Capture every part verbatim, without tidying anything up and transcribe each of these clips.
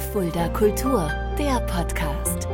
Fulda Kultur, der Podcast.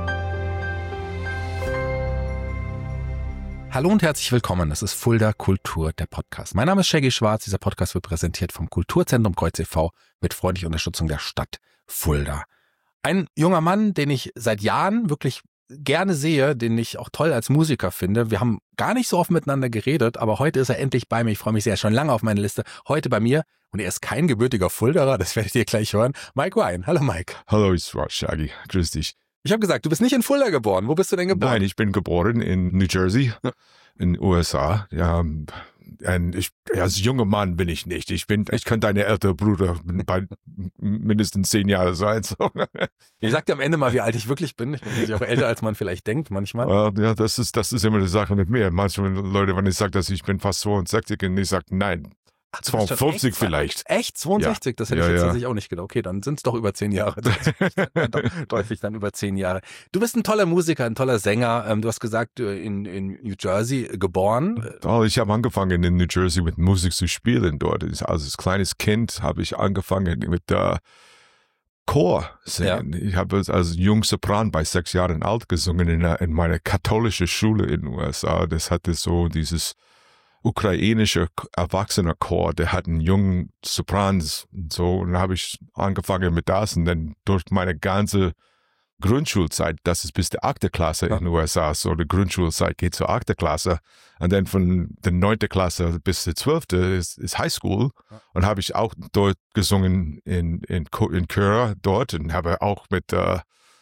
Hallo und herzlich willkommen, das ist Fulda Kultur, der Podcast. Mein Name ist Shaggy Schwarz, dieser Podcast wird präsentiert vom Kulturzentrum Kreuz e V mit freundlicher Unterstützung der Stadt Fulda. Ein junger Mann, den ich seit Jahren wirklich gerne sehe, den ich auch toll als Musiker finde. Wir haben gar nicht so oft miteinander geredet, aber heute ist er endlich bei mir. Ich freue mich sehr, schon lange auf meine Liste. Heute bei mir, und er ist kein gebürtiger Fuldaer, das werdet ihr gleich hören, Mike Ryan. Hallo Mike. Hallo, ist Shaggy. Grüß dich. Ich habe gesagt, du bist nicht in Fulda geboren. Wo bist du denn geboren? Nein, ich bin geboren in New Jersey, in den U S A. Ja, und ich, als junger Mann bin ich nicht. Ich bin, ich kann deine ältere Bruder bei mindestens zehn Jahre sein. So. Ich sag dir am Ende mal, wie alt ich wirklich bin. Ich bin natürlich auch älter, als man vielleicht denkt manchmal. Uh, ja, das ist, das ist immer die Sache mit mir. Manchmal Leute, wenn ich sage, dass ich bin fast zweiundsechzig und ich sage, nein, Ach, zweiundfünfzig echt, vielleicht. Echt? zweiundsechzig? Ja. Das hätte ja, ich jetzt ja. tatsächlich auch nicht gedacht. Okay, dann sind es doch über zehn Jahre. Deutlich dann über zehn Jahre. Du bist ein toller Musiker, ein toller Sänger. Du hast gesagt, in, in New Jersey geboren. Oh, ich habe angefangen in New Jersey mit Musik zu spielen dort. Also als kleines Kind habe ich angefangen mit der Chor singen. Ja. Ich habe als Jungsopran bei sechs Jahren alt gesungen in, in meiner katholischen Schule in den U S A. Das hatte so dieses ukrainische Erwachsener-Chor, der hat einen jungen Soprans und so, und dann habe ich angefangen mit das und dann durch meine ganze Grundschulzeit, das ist bis der achte Klasse ja. in den U S A, so die Grundschulzeit geht zur achte Klasse und dann von der neunten Klasse bis der zwölfte ist, ist Highschool ja. und habe ich auch dort gesungen in, in, in Chör dort und habe auch mit äh,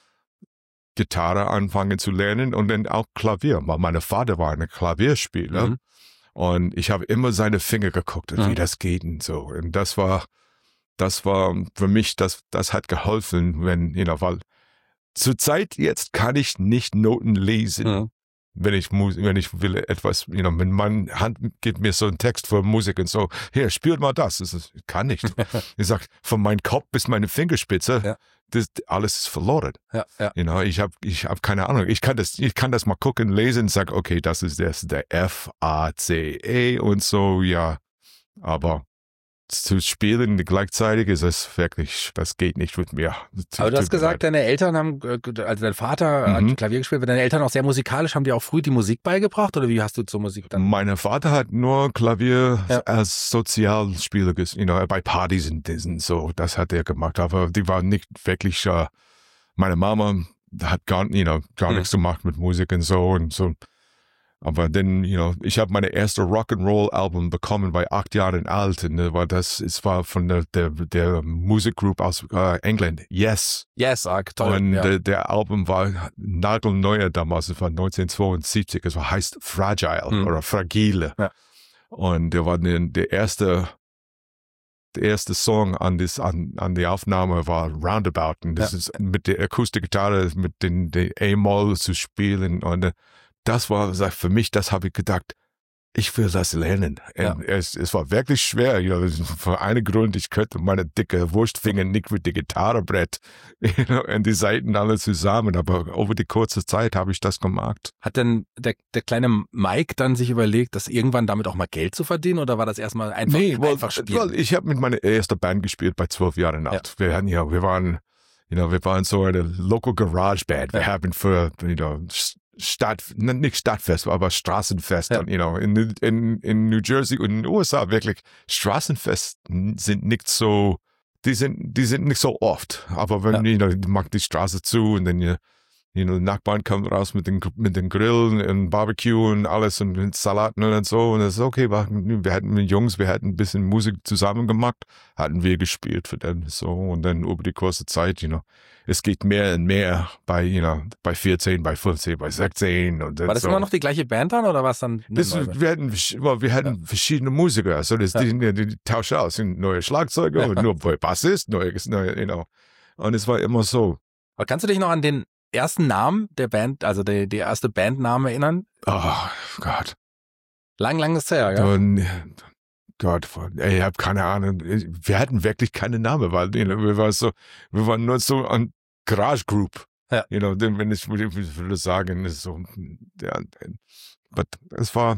Gitarre angefangen zu lernen und dann auch Klavier, weil mein Vater war ein Klavierspieler. Mhm. Und ich habe immer seine Finger geguckt, und mhm. wie das geht und so. Und das war, das war für mich, das, das hat geholfen, wenn, you know, weil zur Zeit jetzt kann ich nicht Noten lesen, mhm. wenn ich muss, wenn ich will etwas, you know, wenn mein Hand gibt mir so einen Text für Musik und so, hier, spielt mal das. Das ist, ich kann nicht. Ich sag, von meinem Kopf bis meine Fingerspitze, ja. das, alles ist verloren. Ja, ja. You know, ich habe, ich habe keine Ahnung. Ich kann das, ich kann das mal gucken, lesen und sag, okay, das ist das, der F, A, C, E und so, ja. Aber zu spielen gleichzeitig ist es wirklich, das geht nicht mit mir. Aber du hast gesagt, deine Eltern haben, also dein Vater mhm. hat Klavier gespielt, deine Eltern auch sehr musikalisch, haben dir auch früh die Musik beigebracht oder wie hast du zur Musik dann? Mein Vater hat nur Klavier ja. als Sozialspieler, you know, bei Partys und diesen so, das hat er gemacht, aber die waren nicht wirklich, uh, meine Mama hat gar, you know, gar mhm. nichts gemacht mit Musik und so und so. Aber dann, you know, ich habe meine erste Rock'n'Roll-Album bekommen bei acht Jahren alt. Und war das, es war von der, der, der Musikgroup aus äh, England, Yes. Yes, arg, toll. Und ja. der, der Album war nagelneuer damals, es war neunzehnhundertzweiundsiebzig, es war, heißt Fragile mhm. oder Fragile. Ja. Und der war der, der erste, der erste Song an, das, an, an die Aufnahme war Roundabout. Und das ja. ist mit der Akustikgitarre, mit den, den A-Moll zu spielen und das war für mich, das habe ich gedacht, ich will das lernen. Ja. Es, es war wirklich schwer. You know, für einen Grund, ich könnte meine dicke Wurstfinger nicht mit dem Gitarrebrett you know, und die Saiten alle zusammen. Aber über die kurze Zeit habe ich das gemacht. Hat denn der, der kleine Mike dann sich überlegt, das irgendwann damit auch mal Geld zu verdienen? Oder war das erstmal einfach, nee, well, einfach spielen? Well, ich habe mit meiner ersten Band gespielt bei zwölf Jahren alt. Ja. Wir, hatten, ja, wir waren, you know, wir waren so eine Local Garage Band. Wir ja. haben für, you know, Stadt, nicht Stadtfest, aber Straßenfest. Ja. Und, you know, in, in, in New Jersey und in den U S A wirklich, Straßenfest sind nicht so, die sind, die sind nicht so oft. Aber wenn, ja. you know, die macht die Straße zu und dann, you know, die Nachbarn kommen raus mit den, mit den Grillen und Barbecue und alles und mit Salaten und so. Und das ist okay, wir hatten mit Jungs, wir hatten ein bisschen Musik zusammen gemacht, hatten wir gespielt für den, so. Und dann über die kurze Zeit, you know, es geht mehr und mehr bei, you know, bei vierzehn, bei fünfzehn, bei sechzehn. Und war das so. Immer noch die gleiche Band dann oder war es dann? Das, wir hatten, wir hatten ja. verschiedene Musiker, also das, ja. die, die, die tauschen aus, sind neue Schlagzeuger ja. und nur Bassist, neue, neue, you know. Und es war immer so. Aber kannst du dich noch an den ersten Namen der Band, also der, der erste Bandname erinnern? Oh Gott. Lang, lang ist her, ja? Und, Gott, ey, ich habe keine Ahnung. Wir hatten wirklich keine Namen, weil you know, wir waren so, wir waren nur so ein Garage Group. Ja. You know, wenn ich, ich würde sagen, ist so, ja, but es war,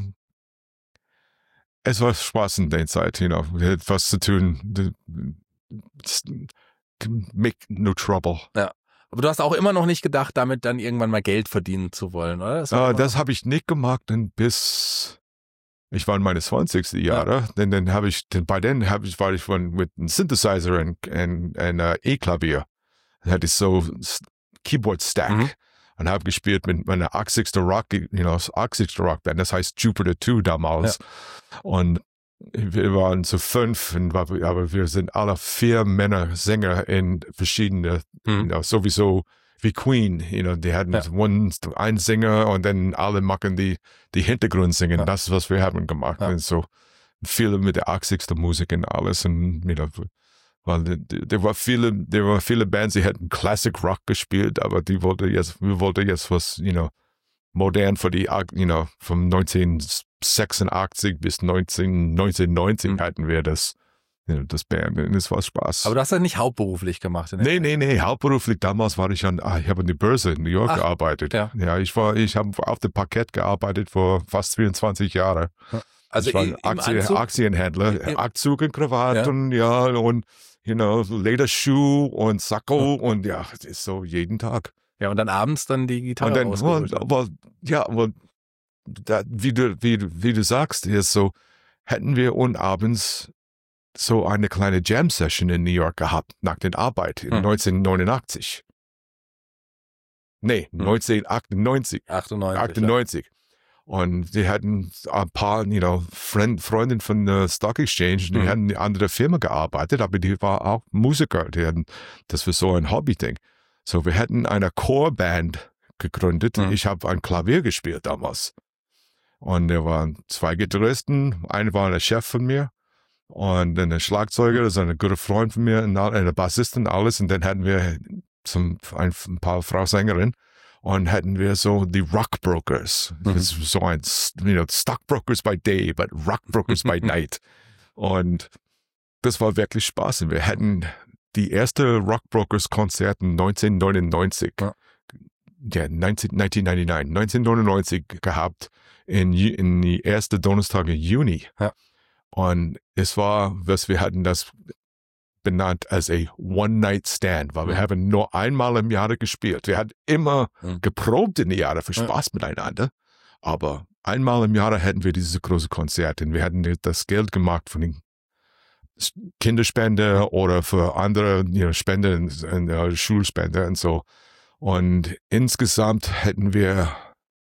es war Spaß in der Zeit, you know, wir hatten was zu tun. make no trouble. Ja. Aber du hast auch immer noch nicht gedacht, damit dann irgendwann mal Geld verdienen zu wollen, oder? Das, uh, das habe ich nicht gemacht, denn bis ich war in meine zwanzigsten Jahre. Ja. Denn dann habe ich, denn bei denen habe ich, war ich von mit einem Synthesizer und ein uh, E-Klavier. Da hatte ich so Keyboard Stack mhm. und habe gespielt mit meiner achtzigsten Rock, you know, achtzigsten Rock Band. Das heißt Jupiter zwei damals. Ja. Und wir waren zu fünf, aber wir sind alle vier Männer Sänger in verschiedene, mhm. you know, sowieso wie Queen, you know, die hatten ja. one, ein Sänger und dann alle machen die, die Hintergrundsingen. Ja. Das ist, was wir haben gemacht. Ja. Und so viele mit der achtzigsten Musik und alles. Und, you know, weil there war viele, there war viele Bands, die hätten Classic Rock gespielt, aber die wollte jetzt, wir wollten jetzt was, you know, modern für die, you know, vom neunzehnhundertsechsundachtzig bis neunzehnhundertneunzig mhm. hatten wir das, you know, das Band. Und es war Spaß. Aber du hast das nicht hauptberuflich gemacht? In nee, nee, nee. Hauptberuflich damals war ich an, ah, ich habe an der Börse in New York Ach, gearbeitet. Ja. ja, ich war, ich habe auf dem Parkett gearbeitet vor fast vierundzwanzig Jahren. Also ich war ein Aktien, Anzug? Aktienhändler, Im, Anzug und Krawatte ja. und ja, und, you know, Lederschuh und Sakko ja. und ja, es ist so jeden Tag. Ja, und dann abends dann die Gitarre und dann, ausgeholt. Und, aber, ja, aber da, wie, du, wie, wie du sagst, ist so, hätten wir und abends so eine kleine Jam-Session in New York gehabt, nach der Arbeit, in hm. neunzehnhundertneunundachtzig. Nee, hm. neunzehnhundertachtundneunzig. achtundneunzig. achtundneunzig. Ja. Und die hatten ein paar, you know, Freund, Freundin von der Stock Exchange, die hm. hatten in einer anderen Firma gearbeitet, aber die war auch Musiker. Die hatten, das war so ein Hobby-Ding. So, wir hätten eine Chorband gegründet. Mhm. Ich habe ein Klavier gespielt damals. Und da waren zwei Gitarristen. Einer war der Chef von mir. Und dann der Schlagzeuger, das ist ein guter Freund von mir, und eine Bassistin, alles. Und dann hatten wir zum, ein, ein paar Frau Sängerinnen. Und hatten wir so die Rockbrokers. Mhm. Das ist so ein, you know, Stockbrokers by day, but Rockbrokers by night. Und das war wirklich Spaß. Und wir hatten die erste Rockbrokers-Konzert neunzehnhundertneunundneunzig, ja, ja neunzehnhundertneunundneunzig, neunzehnhundertneunundneunzig gehabt, in, in die erste Donnerstag im Juni. Ja. Und es war, was wir hatten das benannt als a One-Night-Stand, weil mhm. wir haben nur einmal im Jahr gespielt. Wir hatten immer mhm. geprobt in die Jahre für Spaß ja. miteinander, aber einmal im Jahr hätten wir dieses große Konzert und wir hatten das Geld gemacht von den Kinderspende oder für andere, you know, Spende und, und uh, Schulspende und so. Und insgesamt hätten wir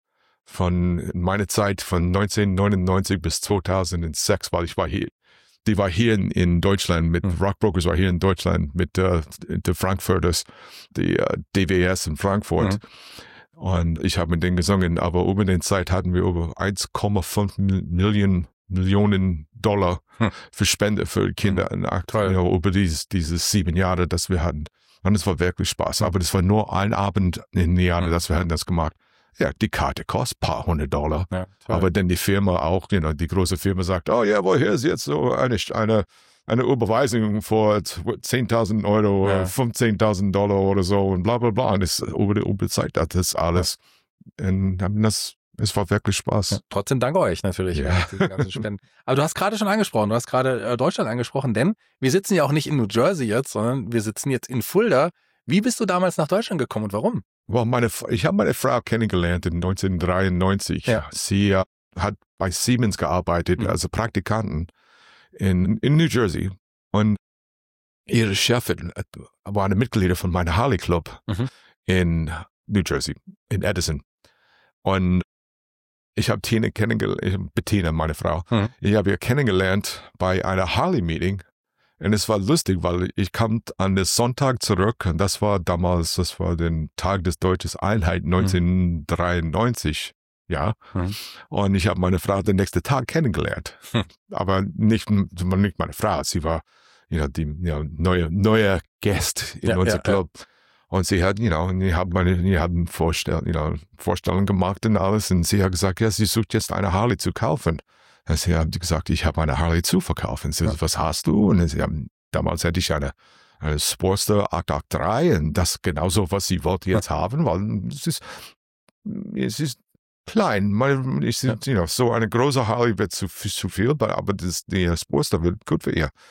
von meiner Zeit von neunzehnhundertneunundneunzig bis zweitausendsechs, weil ich war hier, die war hier in, in Deutschland mit mhm. Rockbrokers, war hier in Deutschland mit uh, den Frankfurters, die uh, D W S in Frankfurt. Mhm. Und ich habe mit denen gesungen, aber über den Zeit hatten wir über eins Komma fünf Millionen Millionen Dollar hm. für Spende für Kinder hm. you know, über dieses, dieses sieben Jahre, das wir hatten. Und es war wirklich Spaß. Aber das war nur ein Abend in den Jahren, hm. dass wir hatten das gemacht. Ja, die Karte kostet ein paar hundert Dollar. Ja, aber dann die Firma auch, you know, die große Firma sagt, oh ja, well, hier ist jetzt so eine, eine, eine Überweisung vor zehntausend Euro, ja. fünfzehntausend Dollar oder so und bla bla bla. Und das, über die über Zeit hat das alles. Ja. Und das Es war wirklich Spaß. Ja, trotzdem danke euch natürlich. Ja. Diese ganzen Spenden. Aber du hast gerade schon angesprochen, du hast gerade äh, Deutschland angesprochen, denn wir sitzen ja auch nicht in New Jersey jetzt, sondern wir sitzen jetzt in Fulda. Wie bist du damals nach Deutschland gekommen und warum? Well, meine, ich habe meine Frau kennengelernt in neunzehnhundertdreiundneunzig. Ja. Sie äh, hat bei Siemens gearbeitet, mhm. als Praktikanten in, in New Jersey. Und ihre Chefin war eine Mitglied von meinem Harley Club mhm. in New Jersey, in Edison. Und ich habe Tina kennengelernt, Bettina, meine Frau, hm. ich habe ihr kennengelernt bei einer Harley-Meeting. Und es war lustig, weil ich kam an den Sonntag zurück und das war damals, das war der Tag des Deutschen Einheit neunzehnhundertdreiundneunzig. Ja. Hm. Und ich habe meine Frau den nächsten Tag kennengelernt. Hm. Aber nicht, nicht meine Frau, sie war you know, die you know, neue, neue Gast in ja, unserem ja, Club. Ja. Und sie hat, you know, die haben meine, die haben Vorstell, you know, Vorstellungen gemacht und alles. Und sie hat gesagt, ja, sie sucht jetzt eine Harley zu kaufen. Und sie hat gesagt, ich habe eine Harley zu verkaufen. Sie hat, ja. was hast du? Und sie haben, damals hätte ich eine, eine Sportster acht acht drei und das genauso, was sie wollte jetzt ja. haben, weil es ist, es ist klein. Man, ich, ja. you know, so eine große Harley wird zu, zu viel, aber das, die Sportster wird gut für ihr.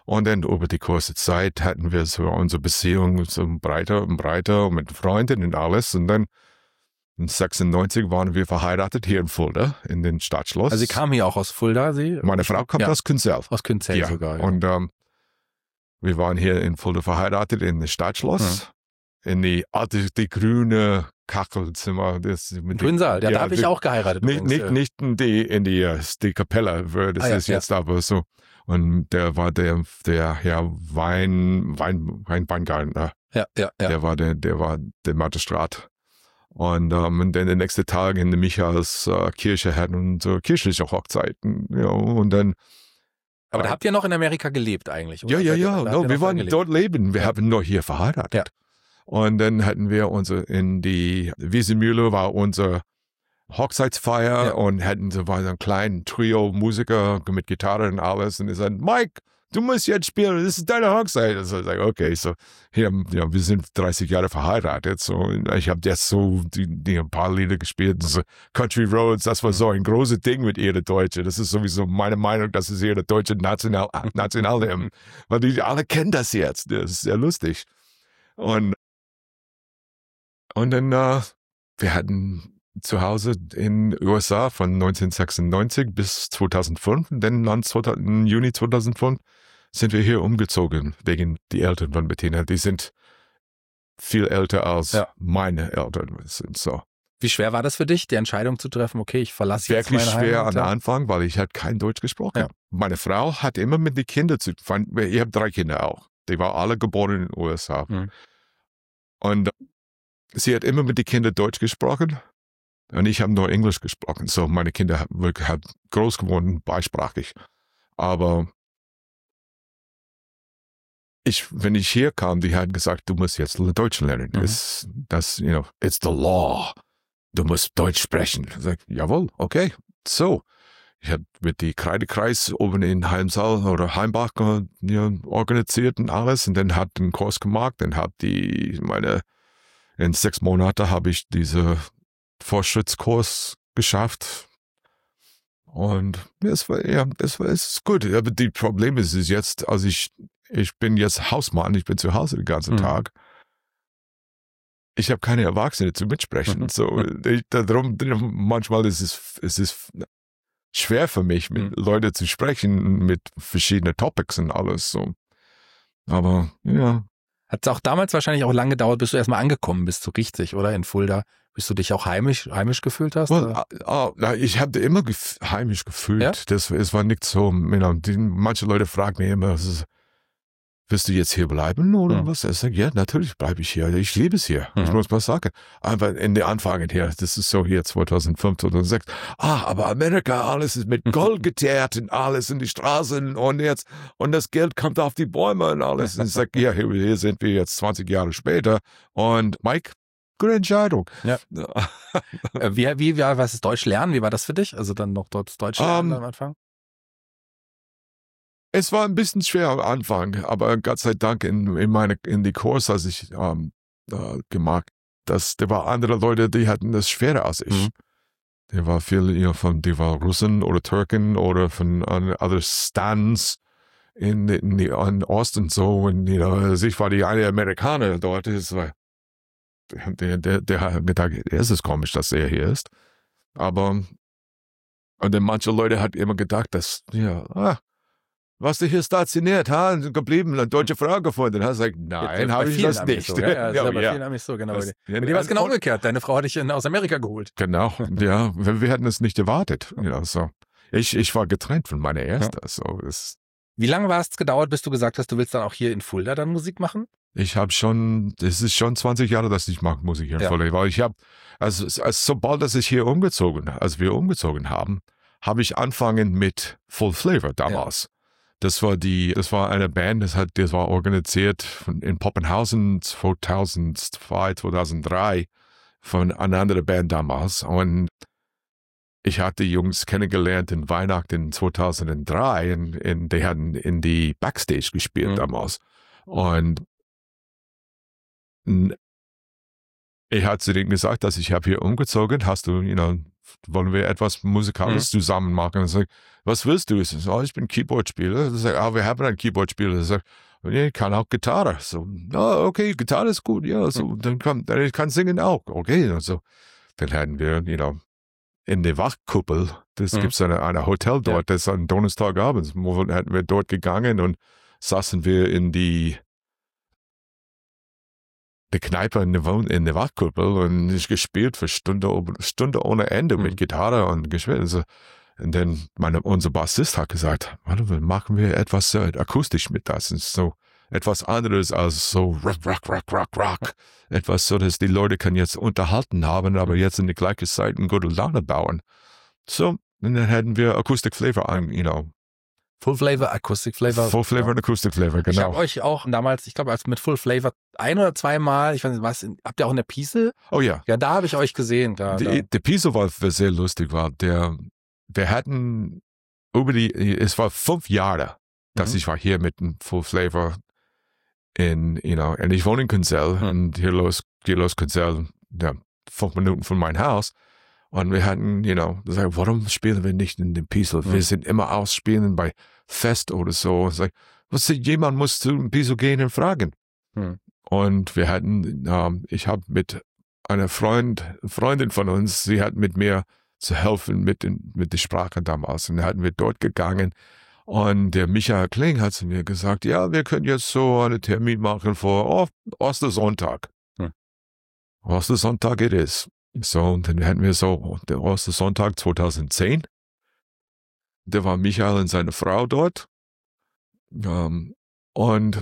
Und dann über die kurze Zeit hatten wir so unsere Beziehung so breiter und breiter und mit Freunden und alles. Und dann in sechsundneunzig waren wir verheiratet hier in Fulda, in den Stadtschloss. Also Sie kamen hier auch aus Fulda, Sie? Meine Frau kommt ja. aus Künzell. Aus Künzell ja. sogar. Ja. Und ähm, wir waren hier in Fulda verheiratet, in das Stadtschloss, mhm. in die alte, die grüne Kachelzimmer. Das, mit Grünsaal, ja, ja, da habe ich auch geheiratet. Nicht, übrigens, nicht, ja. nicht in die, in die, die Kapelle, das ah, ja, ist jetzt ja. aber so. Und der war der, der ja, Wein, Wein, Wein, Weingärtner. Ja, ja, ja. Der war der, der war der Magistrat. Und, um, und dann den nächsten Tag in der Michaels uh, Kirche hatten und so kirchliche Hochzeiten. Ja, und dann. Aber da habt ihr noch in Amerika gelebt eigentlich, oder? Ja, ja, ja. Da, no, da wir waren gelebt. dort leben. Wir ja. haben nur hier verheiratet. Ja. Und dann hatten wir unsere, in die Wiesenmühle war unsere Hochzeitsfeier ja. und hatten so einen kleinen Trio Musiker mit Gitarre und alles. Und die sagten, Mike, du musst jetzt spielen, das ist deine Hochzeit. Und so, ich sage, okay, so, hier, ja, wir sind dreißig Jahre verheiratet. So, ich habe jetzt so die, die ein paar Lieder gespielt. So Country Roads, das war so ein großes Ding mit ihr, der Deutsche. Das ist sowieso meine Meinung, das ist ihr der deutsche National, Nationalhymn. Weil die alle kennen das jetzt. Das ist sehr lustig. Und, und dann, uh, wir hatten zu Hause in den U S A von neunzehnhundertsechsundneunzig bis zweitausendfünf. Und dann im Juni zweitausendfünf sind wir hier umgezogen, wegen die Eltern von Bettina. Die sind viel älter als ja. meine Eltern sind. So. Wie schwer war das für dich, die Entscheidung zu treffen, okay, ich verlasse jetzt Wirklich meine schwer Heimat? am Anfang, weil ich halt kein Deutsch gesprochen. Ja. Meine Frau hat immer mit den Kindern zu tun. Ich habe drei Kinder auch. Die waren alle geboren in den U S A. Mhm. Und sie hat immer mit den Kindern Deutsch gesprochen. Und ich habe nur Englisch gesprochen. So, meine Kinder haben halt groß geworden, beisprachig. Aber ich, wenn ich hier kam, die haben gesagt, du musst jetzt Deutsch lernen. Mhm. Das, das, you know, it's the law. Du musst Deutsch sprechen. Ich sage, jawohl, okay. So, ich habe mit dem Kreidekreis oben in Heimsal oder Heimbach ja, organisiert und alles. Und dann hat einen Kurs gemacht. Dann habe die, meine, in sechs Monaten habe ich diese Fortschrittskurs geschafft. Und es war, ja, es war, es ist gut. Aber die Problem ist, ist jetzt, also ich, ich bin jetzt Hausmann, ich bin zu Hause den ganzen mhm. Tag. Ich habe keine Erwachsene zu mitsprechen. Mhm. So, ich, darum, manchmal ist es, es ist schwer für mich, mit mhm. Leuten zu sprechen, mit verschiedenen Topics und alles. So. Aber, ja. Hat es auch damals wahrscheinlich auch lange gedauert, bis du erstmal angekommen bist, so richtig, oder? In Fulda. Bis du dich auch heimisch, heimisch gefühlt hast? Well, uh, uh, ich habe immer gef- heimisch gefühlt. Ja? Das, es war nicht so, you know, die, manche Leute fragen mich immer, ist, willst du jetzt hier bleiben oder mhm. was? Ich sage, ja, natürlich bleibe ich hier. Ich liebe es hier. Mhm. Ich muss mal sagen. Aber in den Anfängen hier, das ist so hier zweitausendfünf, zweitausendsechs. Ah, aber Amerika, alles ist mit Gold geteert und alles in die Straßen und jetzt, und das Geld kommt auf die Bäume und alles. Und ich sage, ja, hier, hier sind wir jetzt zwanzig Jahre später. Und Mike, gute Entscheidung. Ja. wie, wie, wie, was ist Deutsch lernen? Wie war das für dich? Also dann noch dort Deutsch lernen um, am Anfang? Es war ein bisschen schwer am Anfang, aber Gott sei Dank in, in meine, in die Kurs, als ich ähm, äh, gemacht, dass da waren andere Leute, die hatten das schwerer als ich. Mhm. Die war viel, you know, von, die war Russen oder Türken oder von uh, other Stans in, in, die, in Osten so. Und you know, also ich war die eine Amerikaner dort. Das war, der, der, der hat gedacht, es ist komisch, dass er hier ist. Aber und dann manche Leute hat immer gedacht, dass, ja, ah, warst du hier stationiert, ha, und geblieben, eine deutsche Frau gefunden. Hast du gesagt, nein, habe ich das nicht. So, ja, ja, ja, bei vielen Amis so, genau. Das, bei dir war es genau umgekehrt. Deine Frau hat dich aus Amerika geholt. Genau, ja, wir, wir hatten es nicht erwartet. Ja, so. Ich, ich war getrennt von meiner Erste. Ja. So, es, Wie lange war es gedauert, bis du gesagt hast, du willst dann auch hier in Fulda dann Musik machen? Ich habe schon, es ist schon zwanzig Jahre, dass ich mache Musik hier in ja. Fulda, weil ich habe, also, also sobald dass ich hier umgezogen, als wir umgezogen haben, habe ich angefangen mit Full Flavor damals. Ja. Das war die, das war eine Band, das hat, das war organisiert von, in Poppenhausen zweitausendzwei, zweitausenddrei von einer anderen Band damals. Und ich hatte die Jungs kennengelernt in Weihnachten zweitausenddrei und, und die hatten in die Backstage gespielt mhm. damals. Und ich hatte zu denen gesagt, dass ich habe hier umgezogen, hast du, you know, wollen wir etwas Musikalisches mhm. zusammen machen? Und ich sage, was willst du? Ich sage, oh, ich bin Keyboard-Spieler. Ich sage, ah, wir haben einen Keyboard-Spieler. Ich sage, ja, ich kann auch Gitarre. So, oh, okay, Gitarre ist gut. Ja, so, mhm. dann kann, ich kann singen auch. Okay, also, dann hatten wir, you know, in der Wachkuppel, das mhm. gibt es eine, eine Hotel dort, ja. das ist an Donnerstagabend, wo hatten wir dort gegangen und saßen wir in die die Kneipe in der, in der Wachkuppel und ich gespielt für Stunde, Stunde ohne Ende mhm. mit Gitarre und gespielt. Also, und dann meine, unser Bassist hat gesagt, warte, machen wir etwas äh, akustisch mit das. Und so etwas anderes als so rock, rock, rock, rock, rock. Etwas so, dass die Leute können jetzt unterhalten haben, aber jetzt in der gleichen Zeit eine gute Laune bauen. So, und dann hätten wir Acoustic Flavor an, you know. Full Flavor, Acoustic Flavor. Full Flavor und Acoustic Flavor, genau. Ich habe euch auch damals, ich glaube, als mit Full Flavor ein oder zweimal, ich weiß nicht, was, habt ihr auch in der Piesel? Oh ja. Ja, da habe ich euch gesehen. Da, die, da. Der Piesel war sehr lustig, war der, wir hatten über die, es war fünf Jahre, dass mhm. ich war hier mit dem Full Flavor in, you know, und ich wohne in Kunzel, mhm. und hier los, hier los Kunzel, ja, fünf Minuten von meinem Haus. Und wir hatten, you know, gesagt, warum spielen wir nicht in dem Piesel? Mhm. Wir sind immer ausspielen bei Fest oder so. Sag, was, jemand muss zu dem Piesel gehen und fragen. Mhm. Und wir hatten, ähm, ich habe mit einer Freund, Freundin von uns, sie hat mit mir zu helfen mit, den, mit der Sprache damals. Und dann hatten wir dort gegangen. Und der Michael Kling hat zu mir gesagt, ja, wir können jetzt so einen Termin machen für Ostersonntag. Mhm. Ostersonntag it is. So, und dann hatten wir so, der Ostersonntag zweitausendzehn, da war Michael und seine Frau dort, ähm, und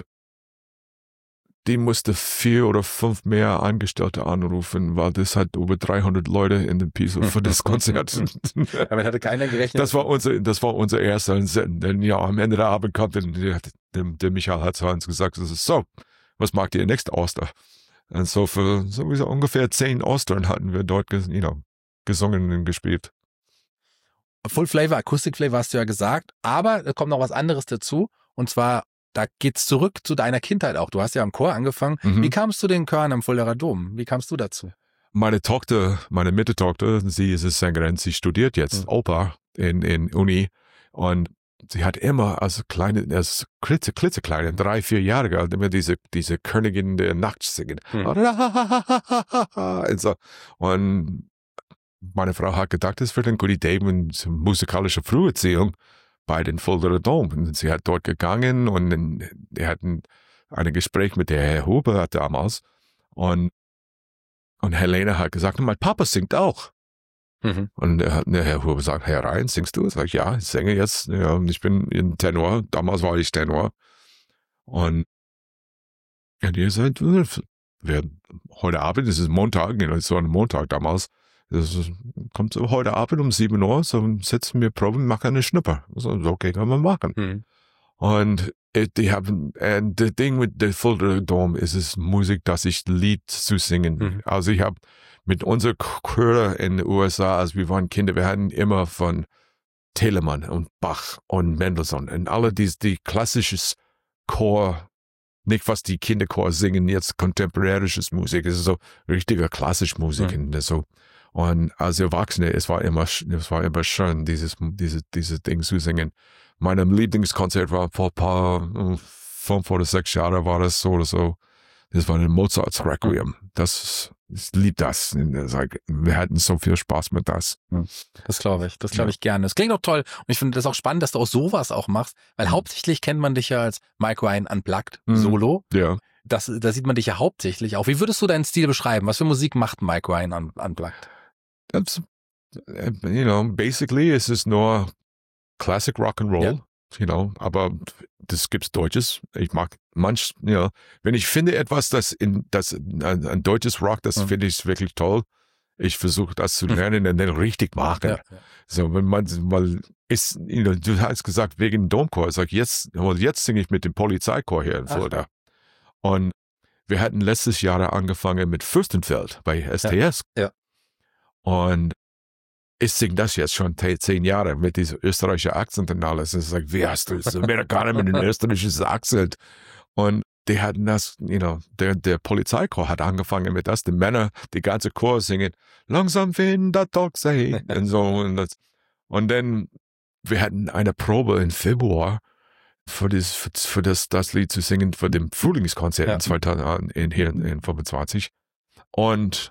die musste vier oder fünf mehr Angestellte anrufen, weil das hat über dreihundert Leute in dem Piesel für das Konzert. Damit hatte keiner gerechnet. Das war unser, das war unser erster, und dann, ja, am Ende der Abend kommt, der, der, der Michael hat zu uns gesagt, so, was macht ihr nächste Oster? Und so für sowieso ungefähr zehn Ostern hatten wir dort you know, gesungen und gespielt. Full Flavor, Acoustic Flavor hast du ja gesagt, aber da kommt noch was anderes dazu. Und zwar, da geht's zurück zu deiner Kindheit auch. Du hast ja im Chor angefangen. Mhm. Wie kamst du den Chören am Fuldaer Dom? Wie kamst du dazu? Meine Tochter, meine Mitteltochter, sie ist eine Sängerin, sie studiert jetzt mhm. Oper in, in Uni und sie hat immer als kleine, als klitze, klitzekleine, drei, vier Jahre alt, immer diese, diese Königin der Nacht singen. Hm. Und, so. Und meine Frau hat gedacht, das wird eine gute Idee mit musikalischer Früherziehung bei den Fuldaer Dom. Und sie hat dort gegangen und wir hatten ein Gespräch mit der Herr Huber damals. Und, und Helene hat gesagt, mein Papa singt auch. Mhm. Und der, der Herr Huber sagt, Herr Rhein, singst du? Sag ich, ja, ich singe jetzt. Ja, ich bin in Tenor. Damals war ich Tenor. Und ja, die sagt, wir, heute Abend, es ist Montag, es war ein Montag damals, es kommt so heute Abend um sieben Uhr, so setzen wir Proben, machen eine Schnupper. So, okay, kann man machen. Mhm. Und die haben, und das Ding mit der Fuldaer Dom ist es Musik, dass ich Lied zu singen. Mhm. Also ich habe mit unserer Chöre in den U S A, als wir waren Kinder, wir hatten immer von Telemann und Bach und Mendelssohn und alle die, die klassisches Chor, nicht was die Kinderchor singen, jetzt kontemporärisches Musik, es ist so richtige klassische Musik. Mhm. So. Und als Erwachsene, es war immer, es war immer schön, dieses, dieses, dieses Ding zu singen. Mein Lieblingskonzert war vor ein paar, fünf oder sechs Jahren war das so oder so. Das war ein Mozart's Requiem. Das, ich liebe das. Wir hatten so viel Spaß mit das. Das glaube ich. Das glaube ich gerne. Das klingt auch toll. Und ich finde das auch spannend, dass du auch sowas auch machst, weil mhm. hauptsächlich kennt man dich ja als Mike Ryan Unplugged, mhm. Solo. Ja. Das, da sieht man dich ja hauptsächlich auch. Wie würdest du deinen Stil beschreiben? Was für Musik macht Mike Ryan un Unplugged? That's, you know, basically es ist nur Classic Rock and Roll, ja. you know, aber das gibt's Deutsches. Ich mag manch, you know, wenn ich finde etwas, das in das ein, ein deutsches Rock, das mhm. finde ich wirklich toll. Ich versuche das zu lernen und dann richtig machen. Ja, ja. So, wenn man mal ist, you know, du hast gesagt wegen Domchor, sag jetzt, well, jetzt singe ich mit dem Polizeichor hier in Fulda. Und wir hatten letztes Jahr angefangen mit Fürstenfeld bei S T S. Ja. ja. Und ich singe das jetzt schon zehn Jahre mit diesem österreichischen Akzent und alles. Es ist like, wie hast du es? Amerikaner mit einem österreichischen Akzent. Und die hatten das, you know, der, der Polizeichor hat angefangen mit das, die Männer, die ganze Chor singen, langsam finden das Tag sei, und so, und das, und dann, wir hatten eine Probe im Februar, für das, für, für das, das Lied zu singen, für dem Frühlingskonzert ja. in zweitausend, in, hier in fünfundzwanzig. Und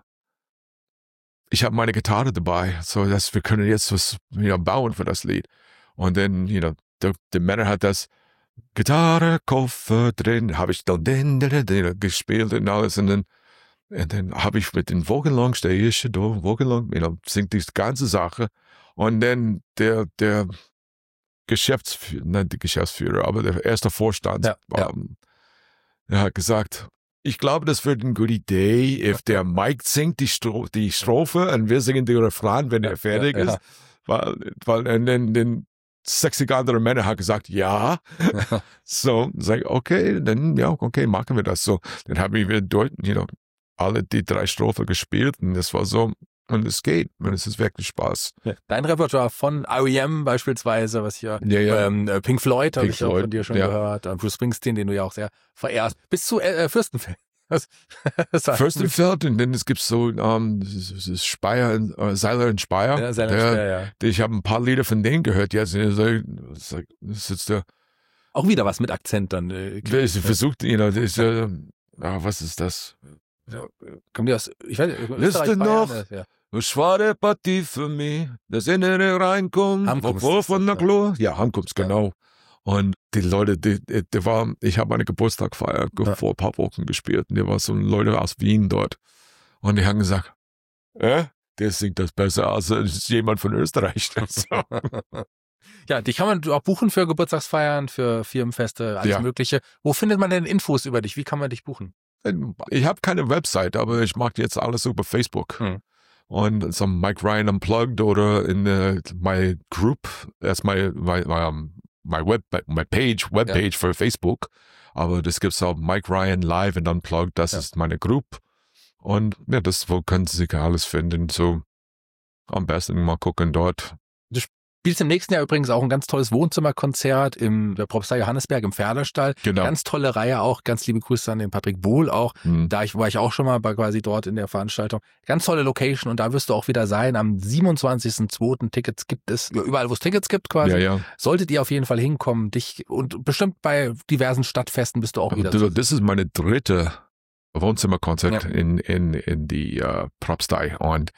ich habe meine Gitarre dabei, so dass wir können jetzt was you know, bauen für das Lied. Und dann, you know, der, der Männer hat das Gitarre, Koffer drin, habe ich dann den, den, den, gespielt und alles. Und dann, und dann habe ich mit den Wochenlang, stehe ich da, wochenlang, you know, singt die ganze Sache. Und dann der, der Geschäftsführer, nicht der Geschäftsführer, aber der erste Vorstand, ja, ja. Um, er hat gesagt, ich glaube, das wird eine gute Idee, if der Mike singt die, Stro- die Strophe und wir singen den Refrain, wenn er fertig ja, ja. ist. Weil, weil dann, dann sechzig andere Männer haben gesagt, ja. So, sag ich, okay, dann, ja, okay, machen wir das so. Dann haben wir dort, you know, alle die drei Strophen gespielt und das war so, und es geht, und es ist wirklich Spaß. Ja. Dein Repertoire von R E M beispielsweise, was hier, ja, ja. Ähm, Pink Floyd habe ich Floyd, auch von dir schon ja. gehört, und Bruce Springsteen, den du ja auch sehr verehrst, bis zu äh, Fürstenfeld. Fürstenfeld, und dann es gibt so um, Speyer, uh, Seiler und Speyer. Ja, Seiler und Speyer, ja. Ich habe ein paar Lieder von denen gehört jetzt. Das ist der, auch wieder was mit Akzent dann. Äh, ich versucht, you know, das, äh, oh, was ist das? Ja, kommen die aus, ich weiß nicht, Liste noch, ja. schwere Partie für mich, das Innere reinkommt, obwohl von der Klo. Ja, Hamkums, genau. Ja. Und die Leute, die, die war, ich habe eine Geburtstagfeier ja. vor ein paar Wochen gespielt und da waren so Leute aus Wien dort. Und die haben gesagt, äh, der singt das besser als jemand von Österreich. So. Ja, dich kann man auch buchen für Geburtstagsfeiern, für Firmenfeste, alles ja. Mögliche. Wo findet man denn Infos über dich? Wie kann man dich buchen? Ich habe keine Website, aber ich mache jetzt alles über Facebook. Hm. Und so Mike Ryan Unplugged oder in uh, my group, that's my, my, my, my web, my page, webpage ja. für Facebook. Aber das gibt's auch Mike Ryan Live and Unplugged, das ja. ist meine Group. Und ja, das, wo können Sie alles finden. So, am besten mal gucken dort. Du spielst im nächsten Jahr übrigens auch ein ganz tolles Wohnzimmerkonzert im der Propstei Johannesberg im Pferdestall. Genau. Ganz tolle Reihe auch. Ganz liebe Grüße an den Patrick Bohl auch. Mhm. Da ich, war ich auch schon mal bei, quasi dort in der Veranstaltung. Ganz tolle Location und da wirst du auch wieder sein. Am siebenundzwanzigsten zweiten Tickets gibt es, überall wo es Tickets gibt quasi. Ja, ja. Solltet ihr auf jeden Fall hinkommen. Dich und bestimmt bei diversen Stadtfesten bist du auch wieder. Das, das ist meine dritte Wohnzimmerkonzert ja. in, in, in die uh, Propstei und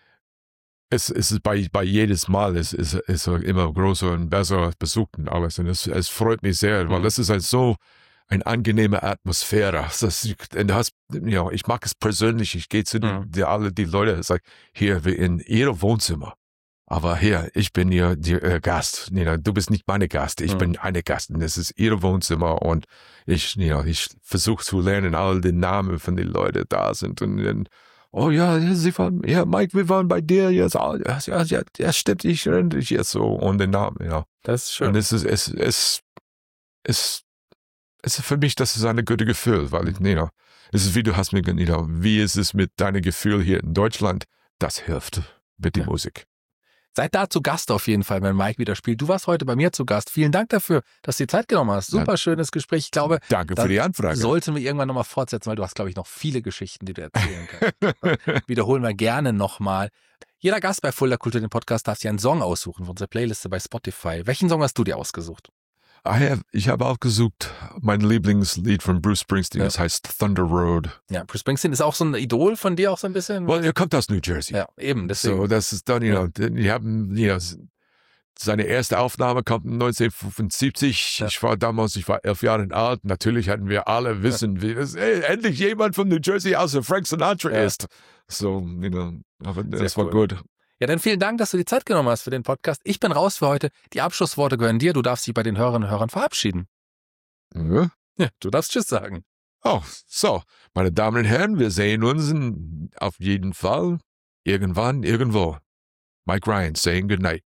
Es, es ist bei, bei jedes Mal ist, ist, ist immer größer und besser besucht und alles. Und es, es freut mich sehr, weil das ist halt so eine angenehme Atmosphäre. Das, und du hast, you know, ich mag es persönlich. Ich gehe zu den, die, alle die Leute, es sagt, hier in ihrem Wohnzimmer. Aber hier, ich bin hier der äh, Gast. You know, du bist nicht meine Gast. Ich mhm. bin eine Gast. Und das ist ihr Wohnzimmer. Und ich, you know, ich versuche zu lernen, all die Namen von den Leuten da sind. Und dann, oh ja, sie waren, ja, Mike, wir waren bei dir jetzt. Ja, ja, ja, ja stimmt, ich erinnere dich jetzt so. Und den Namen, ja. Das ist schön. Und es ist, es, es, es, es ist für mich, das ist ein gutes Gefühl, weil ich, you know, es ist wie du hast mir, you know, wie ist es mit deinem Gefühl hier in Deutschland? Das hilft mit der ja. Musik. Seid da zu Gast auf jeden Fall, wenn Mike wieder spielt. Du warst heute bei mir zu Gast. Vielen Dank dafür, dass du dir Zeit genommen hast. Super ja. schönes Gespräch. Ich glaube, danke für die Anfrage. Sollten wir irgendwann nochmal fortsetzen, weil du hast, glaube ich, noch viele Geschichten, die du erzählen kannst. Wiederholen wir gerne nochmal. Jeder Gast bei Fulda Kultur, den Podcast, darf sich einen Song aussuchen von unserer Playliste bei Spotify. Welchen Song hast du dir ausgesucht? Have, ich habe auch gesucht, mein Lieblingslied von Bruce Springsteen, ja. das heißt Thunder Road. Ja, Bruce Springsteen ist auch so ein Idol von dir auch so ein bisschen? Well, er kommt aus New Jersey. Ja, eben, deswegen. So, das ist dann, you know, die haben, you know, seine erste Aufnahme kommt neunzehnhundertfünfundsiebzig. Ja. Ich war damals, ich war elf Jahre alt. Natürlich hatten wir alle wissen, ja. wie das, ey, endlich jemand von New Jersey außer Frank Sinatra ja. ist. So, you know, aber Sehr das war cool. gut. Ja, dann vielen Dank, dass du die Zeit genommen hast für den Podcast. Ich bin raus für heute. Die Abschlussworte gehören dir. Du darfst dich bei den Hörerinnen und Hörern verabschieden. Ja, ja du darfst Tschüss sagen. Oh, so, meine Damen und Herren, wir sehen uns in, auf jeden Fall irgendwann, irgendwo. Mike Ryan saying good night.